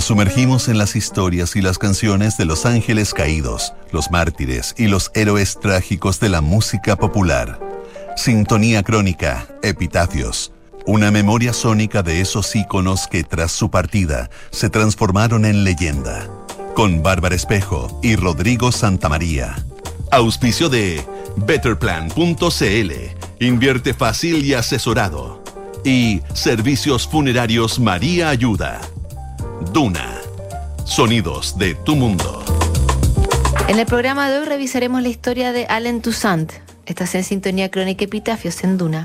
Nos sumergimos en las historias y las canciones de los ángeles caídos, los mártires y los héroes trágicos de la música popular. Sintonía crónica, epitafios. Una memoria sónica de esos íconos que tras su partida se transformaron en leyenda. Con Bárbara Espejo y Rodrigo Santamaría. Auspicio de Betterplan.cl. Invierte fácil y asesorado. Y Servicios Funerarios María Ayuda. Duna. Sonidos de tu mundo. En el programa de hoy revisaremos la historia de Allen Toussaint. Estás en Sintonía Crónica Epitafios en Duna.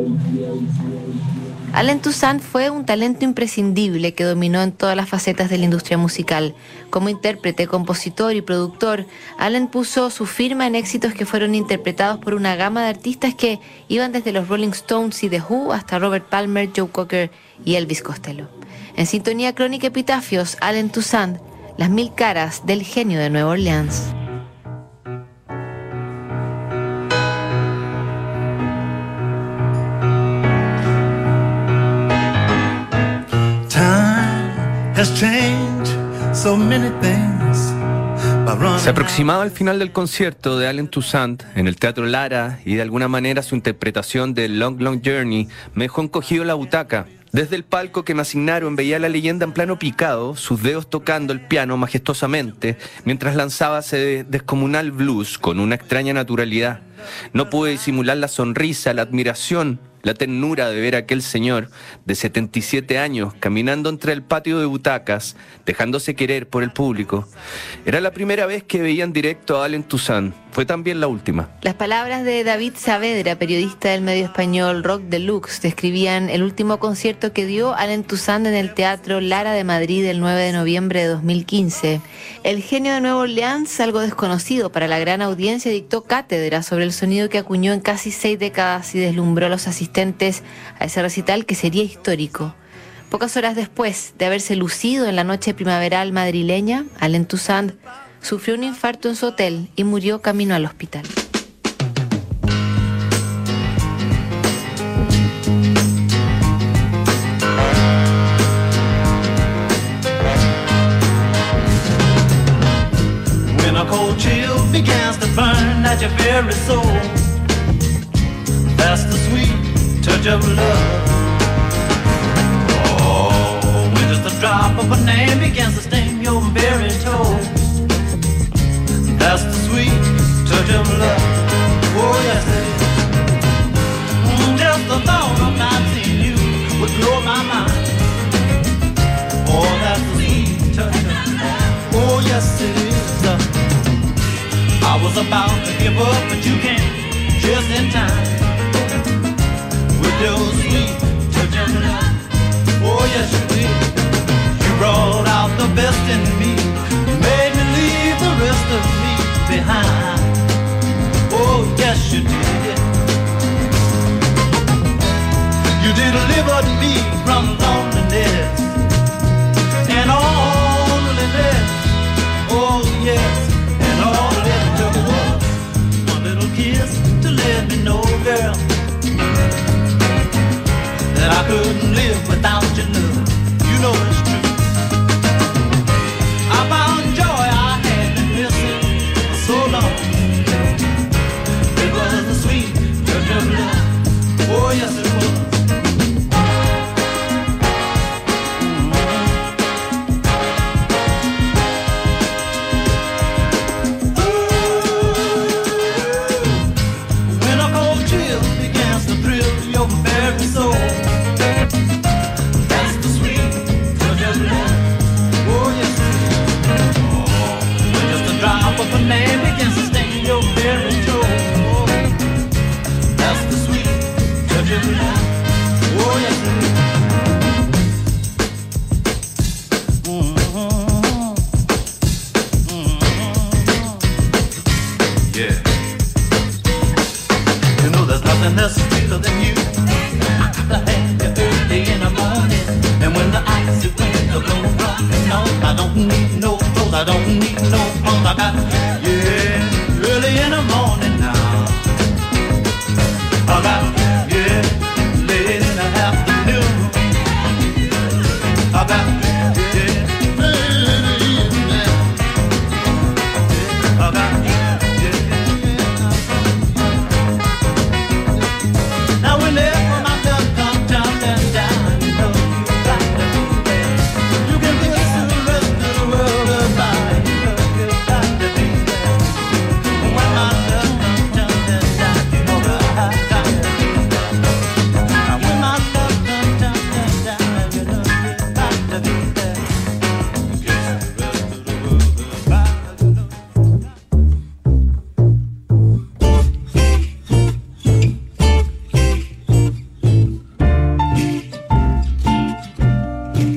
Allen Toussaint fue un talento imprescindible que dominó en todas las facetas de la industria musical. Como intérprete, compositor y productor, Allen puso su firma en éxitos que fueron interpretados por una gama de artistas que iban desde los Rolling Stones y The Who hasta Robert Palmer, Joe Cocker y Elvis Costello. En Sintonía Crónica Epitafios, Allen Toussaint, las 1000 caras del genio de Nueva Orleans. Se aproximaba el final del concierto de Allen Toussaint en el Teatro Lara y de alguna manera su interpretación de Long Long Journey me dejó encogido la butaca. Desde el palco que me asignaron veía la leyenda en plano picado, sus dedos tocando el piano majestuosamente, mientras lanzaba ese descomunal blues con una extraña naturalidad. No pude disimular la sonrisa, la admiración, la ternura de ver a aquel señor de 77 años caminando entre el patio de butacas, dejándose querer por el público. Era la primera vez que veía en directo a Allen Toussaint. Fue también la última. Las palabras de David Saavedra, periodista del medio español Rock Deluxe, describían el último concierto que dio Allen Toussaint en el Teatro Lara de Madrid el 9 de noviembre de 2015. El genio de Nueva Orleans, algo desconocido para la gran audiencia, dictó cátedra sobre el sonido que acuñó en casi 6 décadas y deslumbró a los asistentes a ese recital que sería histórico. Pocas horas después de haberse lucido en la noche primaveral madrileña, Allen Toussaint sufrió un infarto en su hotel y murió camino al hospital. When a cold chill begins to burn at your very soul, that's the sweet touch of love. Oh, when just a drop of a name begins to sting your very toe, that's the sweet touch of love. Oh, yes it is. Just the thought of not seeing you would blow my mind. Oh, that's the sweet touch of love. Oh, yes it is. I was about to give up, but you came just in time with your sweet touch of love. Oh, yes you did. You brought out the best in me, made me leave the rest of me behind. Oh, yes you did. You delivered me from loneliness and loneliness. Oh, yes. And all it took was one little kiss to let me know, girl, that I couldn't live without your love. You know it's true. I found joy I had been missing for so long. It was the sweet touch of love. Oh, yes it was.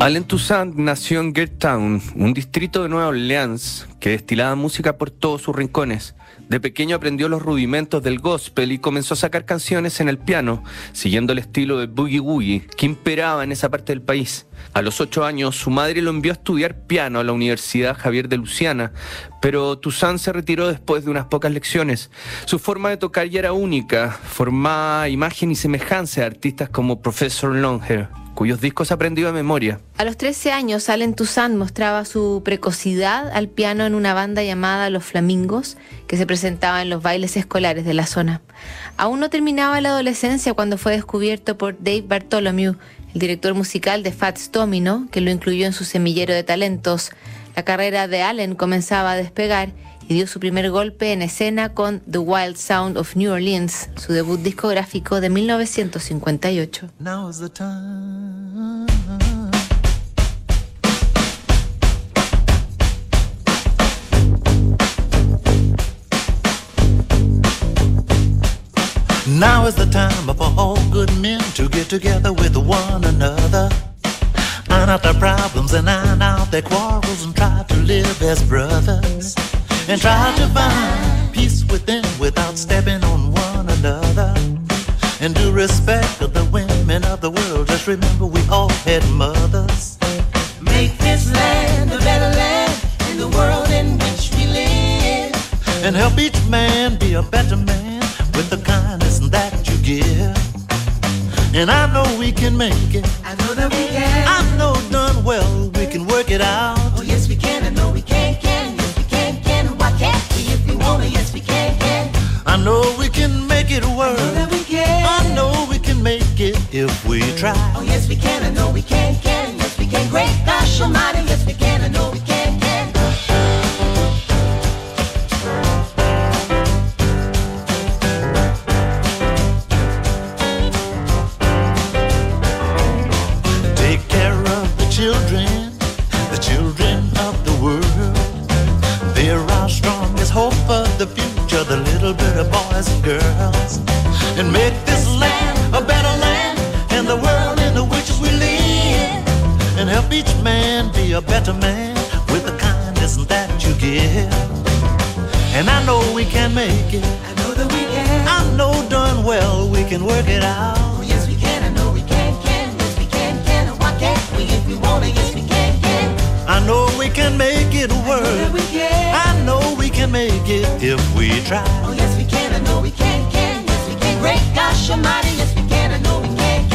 Allen Toussaint nació en Gert Town, un distrito de Nueva Orleans que destilaba música por todos sus rincones. De pequeño aprendió los rudimentos del gospel y comenzó a sacar canciones en el piano, siguiendo el estilo de boogie woogie que imperaba en esa parte del país. A los 8 años, su madre lo envió a estudiar piano a la Universidad Javier de Luciana, pero Toussaint se retiró después de unas pocas lecciones. Su forma de tocar ya era única, formaba imagen y semejanza de artistas como Professor Longhair, cuyos discos aprendió de memoria. A los 13 años, Allen Toussaint mostraba su precocidad al piano en una banda llamada Los Flamingos, que se presentaba en los bailes escolares de la zona. Aún no terminaba la adolescencia cuando fue descubierto por Dave Bartholomew, el director musical de Fats Domino, que lo incluyó en su semillero de talentos. La carrera de Allen comenzaba a despegar y dio su primer golpe en escena con The Wild Sound of New Orleans, su debut discográfico de 1958. Now is the time. Now is the time for all good men to get together with one another, iron out their problems and iron out their quarrels, and try to live as brothers, and try to find peace within without stepping on one another. And do respect of the women of the world. Just remember we all had mothers. Make this land a better land in the world in which we live, and help each man be a better man with the kindness that you give. And I know we can make it. I know that we can. I know done well we can work it out. Oh yes we can. I know we can. Yes we can. Why can't we if we wanna? Yes we can. I know we can make it work. I know that we can. I know we can make it if we try. Oh yes we can. I know we can. Yes we can. Great gosh almighty. Yes we can. I know we can. Hope for the future, the little bit of boys and girls, and make this land a better land in the world in which we live, and help each man be a better man with the kindness that you give. And I know we can make it. I know that we can. I know done well we can work it out. Oh yes we can. I know we can. Yes we can. Why can't we if we wanna? Yes we can. I know we can make it work. I know that we can. I know we can make it if we try. Oh yes we can. I know we can. Yes we can. Great gosh almighty. Yes we can. I know we can.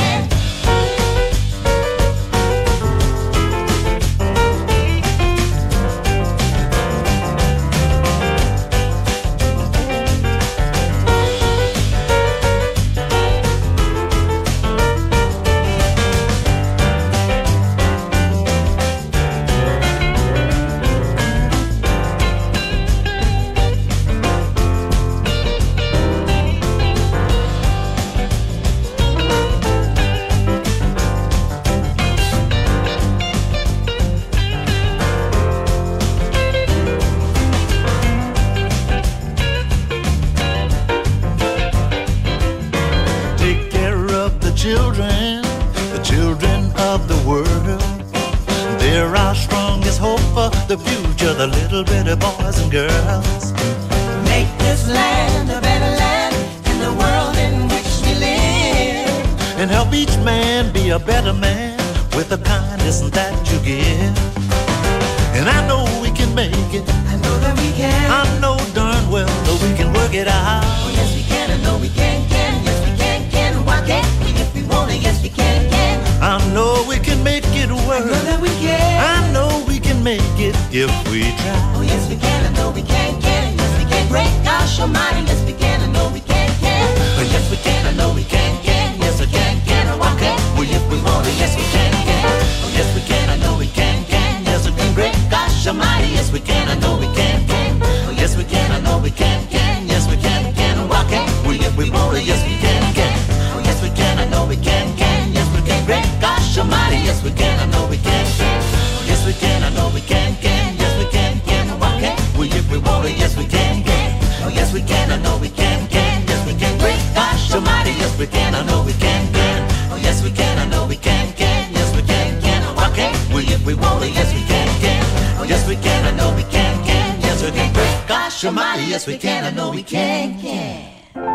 The future, the little bitty boys and girls. Make this land a better land in the world in which we live, and help each man be a better man with the kindness that you give. And I know we can make it. I know that we can. I know darn well that we can work it out. Oh yes we can. I know we can. Yes we can. Why can't we if we wanna? Yes we can. I know we can make it work. I know that we can. I know we can make it if we try. Oh yes we can. I know we can. Yes we can. Great gosh almighty. Yes we can. I know we can. Oh yes we can. I know we can. Yes we can. Why can't we if we want it? Yes we can. Oh yes we can. I know we can. Yes we can. Great gosh almighty. Yes we can. I know we can. Oh yes we can. I know we can. Yes we can. Why can't we if we want it? Yes we can. Oh yes we can. I know we can. Yes we can. Great gosh almighty. Yes we can. I know we can. Oh yes we can. I know we can. Yes we can. Why can't we if we want it? Yes we can. Oh yes we can. I know we can. gosh almighty, yes we can, I know we can, can.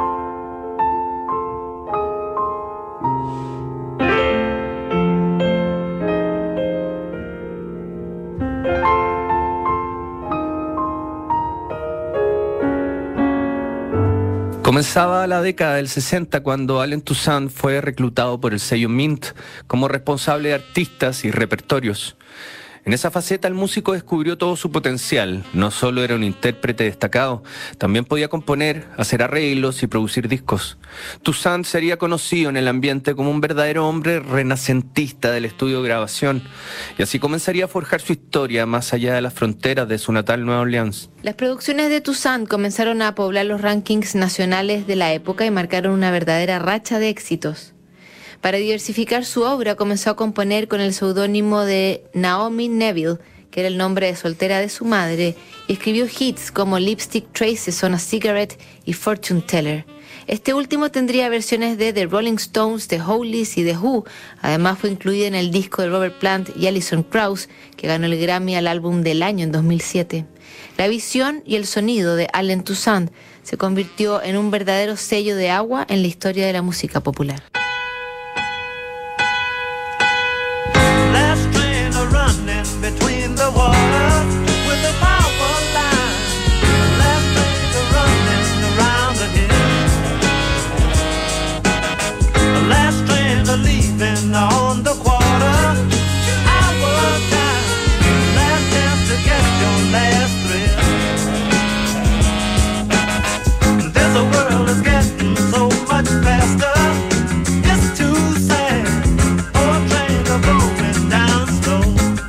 Comenzaba la década del 60 cuando Allen Toussaint fue reclutado por el sello Mint como responsable de artistas y repertorios. En esa faceta el músico descubrió todo su potencial. No solo era un intérprete destacado, también podía componer, hacer arreglos y producir discos. Toussaint sería conocido en el ambiente como un verdadero hombre renacentista del estudio de grabación, y así comenzaría a forjar su historia más allá de las fronteras de su natal Nueva Orleans. Las producciones de Toussaint comenzaron a poblar los rankings nacionales de la época y marcaron una verdadera racha de éxitos. Para diversificar su obra, comenzó a componer con el seudónimo de Naomi Neville, que era el nombre de soltera de su madre, y escribió hits como Lipstick Traces on a Cigarette y Fortune Teller. Este último tendría versiones de The Rolling Stones, The Hollies y The Who. Además fue incluida en el disco de Robert Plant y Alison Krauss, que ganó el Grammy al álbum del año en 2007. La visión y el sonido de Allen Toussaint se convirtió en un verdadero sello de agua en la historia de la música popular. Between the water with the power line, last train running around the hill, last train leaving on the quarter hour time, last chance to get your last thrill. This world is getting so much faster, it's too sad. All trains are going down slow.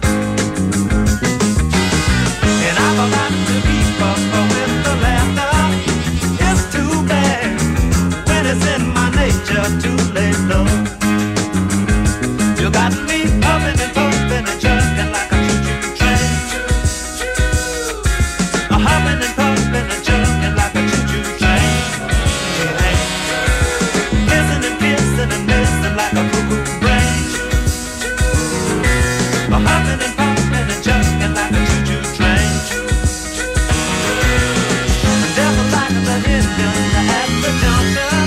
To lay low. You got me pumping and pumping and jerking like a choo-choo train. Humming and pumping and jerking like a choo-choo train. Kissing and kissing and missing like a cuckoo brain. Humming and pumping and jerking like a choo-choo train. Devil like the engine at the junction.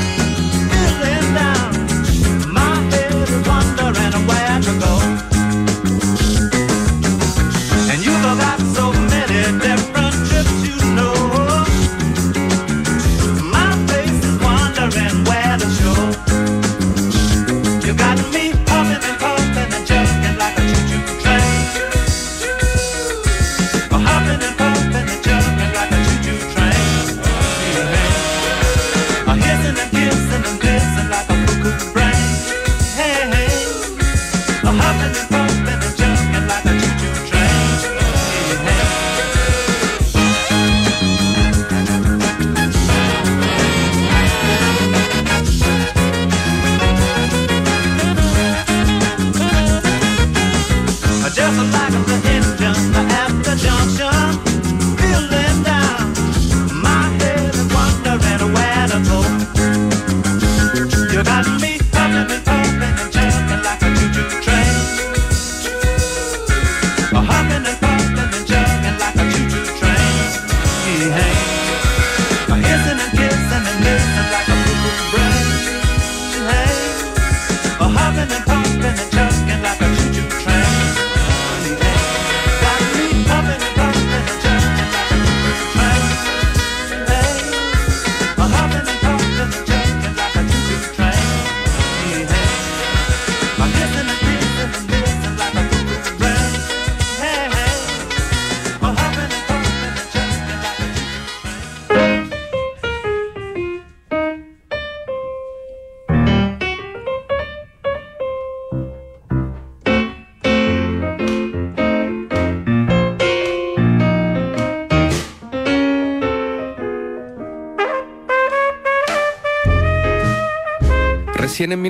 Recién en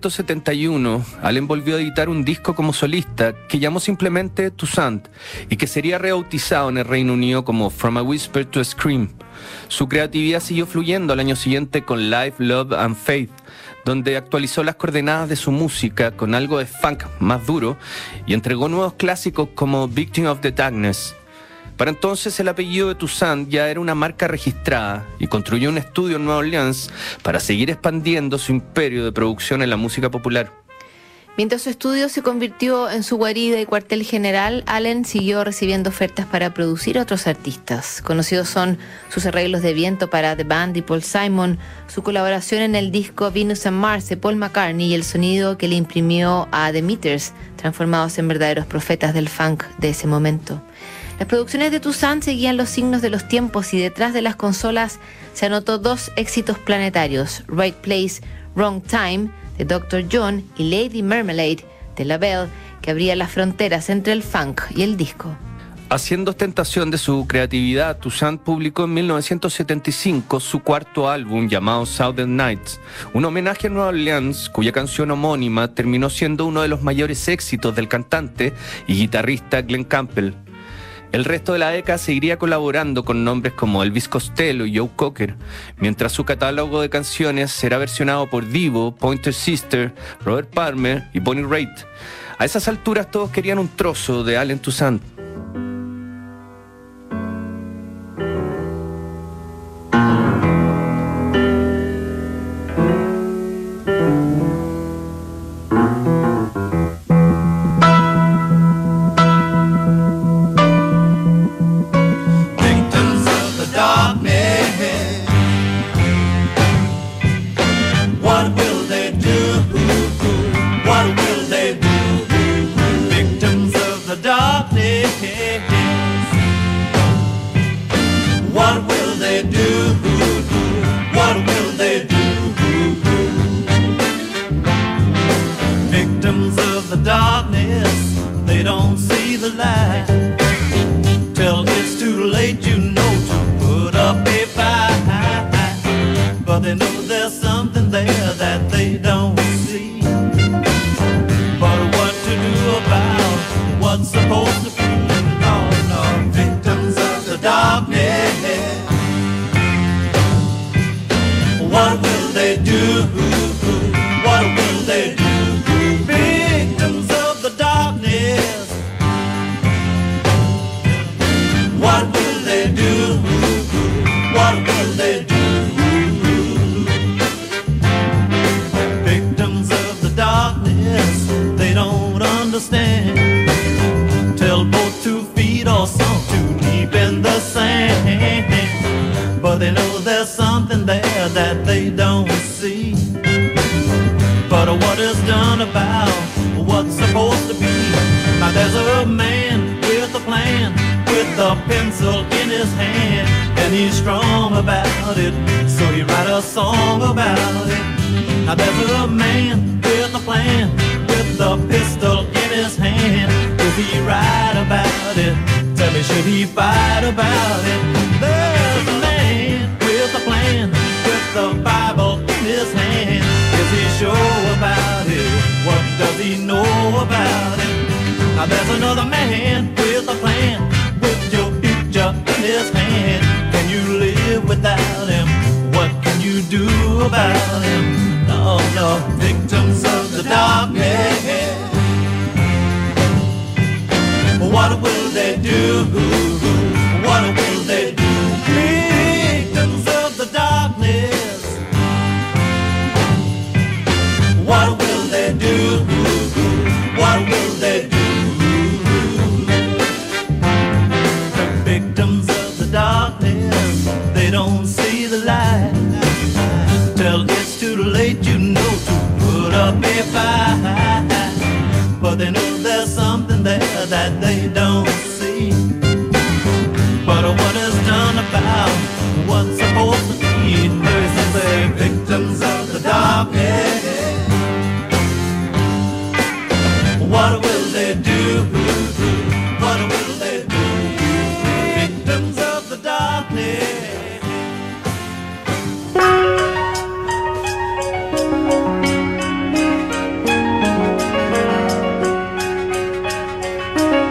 1971, Allen volvió a editar un disco como solista que llamó simplemente Toussaint y que sería rebautizado en el Reino Unido como From a Whisper to a Scream. Su creatividad siguió fluyendo al año siguiente con Life, Love and Faith, donde actualizó las coordenadas de su música con algo de funk más duro y entregó nuevos clásicos como Victim of the Darkness. Para entonces el apellido de Toussaint ya era una marca registrada y construyó un estudio en Nueva Orleans para seguir expandiendo su imperio de producción en la música popular. Mientras su estudio se convirtió en su guarida y cuartel general, Allen siguió recibiendo ofertas para producir a otros artistas. Conocidos son sus arreglos de viento para The Band y Paul Simon, su colaboración en el disco Venus and Mars de Paul McCartney y el sonido que le imprimió a The Meters, transformados en verdaderos profetas del funk de ese momento. Las producciones de Toussaint seguían los signos de los tiempos y detrás de las consolas se anotó 2 éxitos planetarios, Right Place, Wrong Time, de Dr. John y Lady Marmalade de LaBelle, que abría las fronteras entre el funk y el disco. Haciendo ostentación de su creatividad, Toussaint publicó en 1975 su cuarto álbum llamado Southern Nights, un homenaje a Nueva Orleans, cuya canción homónima terminó siendo uno de los mayores éxitos del cantante y guitarrista Glen Campbell. El resto de la década seguiría colaborando con nombres como Elvis Costello y Joe Cocker, mientras su catálogo de canciones será versionado por Divo, Pointer Sister, Robert Palmer y Bonnie Raitt. A esas alturas todos querían un trozo de Allen Toussaint.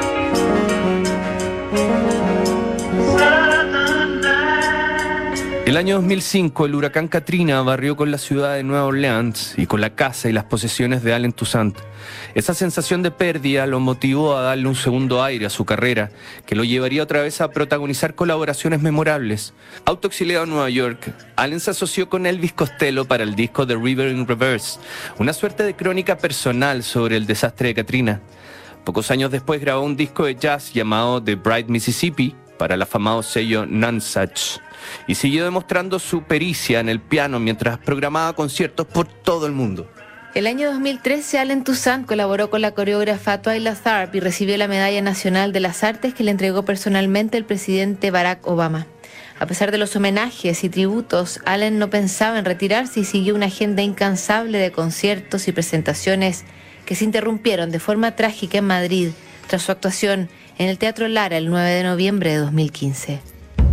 El año 2005, el huracán Katrina barrió con la ciudad de Nueva Orleans y con la casa y las posesiones de Allen Toussaint. Esa sensación de pérdida lo motivó a darle un segundo aire a su carrera, que lo llevaría otra vez a protagonizar colaboraciones memorables. Autoexiliado en Nueva York, Allen se asoció con Elvis Costello para el disco The River in Reverse, una suerte de crónica personal sobre el desastre de Katrina. Pocos años después grabó un disco de jazz llamado The Bright Mississippi para el afamado sello Nonesuch, y siguió demostrando su pericia en el piano mientras programaba conciertos por todo el mundo. El año 2013, Allen Toussaint colaboró con la coreógrafa Twyla Tharp y recibió la Medalla Nacional de las Artes que le entregó personalmente el presidente Barack Obama. A pesar de los homenajes y tributos, Allen no pensaba en retirarse y siguió una agenda incansable de conciertos y presentaciones que se interrumpieron de forma trágica en Madrid tras su actuación en el Teatro Lara el 9 de noviembre de 2015.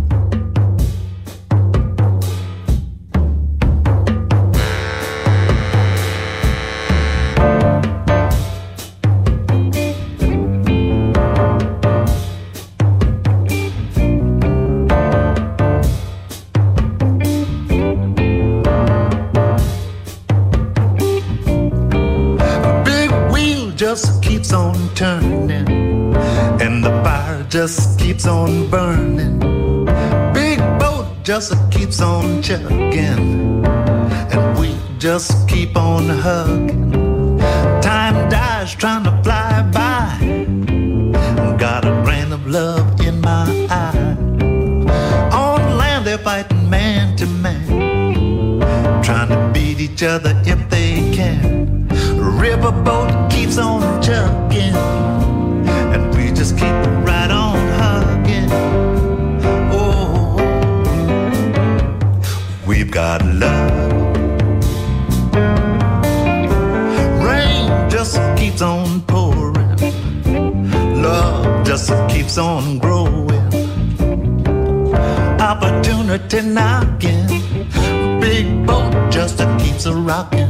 Just keeps on turning, and the fire just keeps on burning. Big boat just keeps on chugging, and we just keep on hugging. Time dies trying to fly by. Got a grain of love in my eye. On land they're fighting man to man, trying to beat each other if they can. Riverboat keeps on chugging, and we just keep right on hugging. Oh, we've got love. Rain just keeps on pouring. Love just keeps on growing. Opportunity knocking. Big boat just keeps a rocking.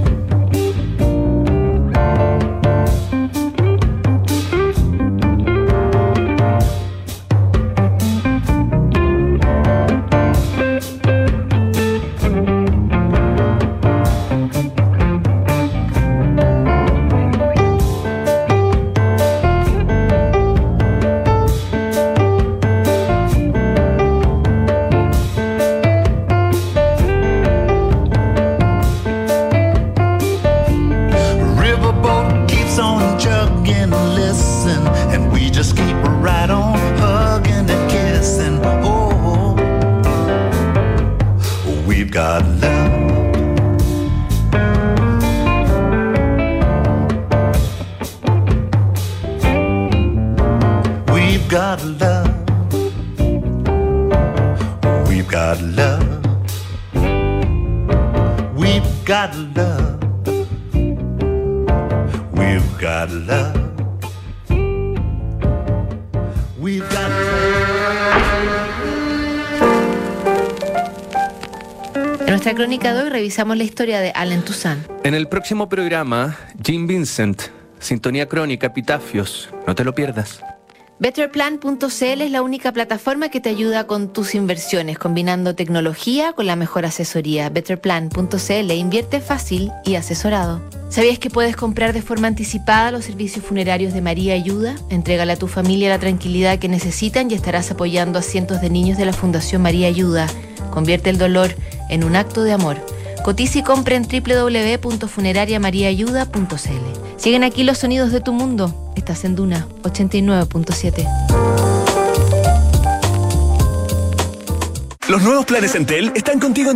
En nuestra crónica de hoy revisamos la historia de Allen Toussaint. En el próximo programa, Jim Vincent, Sintonía Crónica, Epitafios. No te lo pierdas. Betterplan.cl es la única plataforma que te ayuda con tus inversiones, combinando tecnología con la mejor asesoría. Betterplan.cl, invierte fácil y asesorado. ¿Sabías que puedes comprar de forma anticipada los servicios funerarios de María Ayuda? Entrégale a tu familia la tranquilidad que necesitan y estarás apoyando a cientos de niños de la Fundación María Ayuda. Convierte el dolor en un acto de amor. Cotiza y compra en www.funerariamariaayuda.cl. Siguen aquí los sonidos de tu mundo. Estás en Duna 89.7. Los nuevos planes Entel están contigo en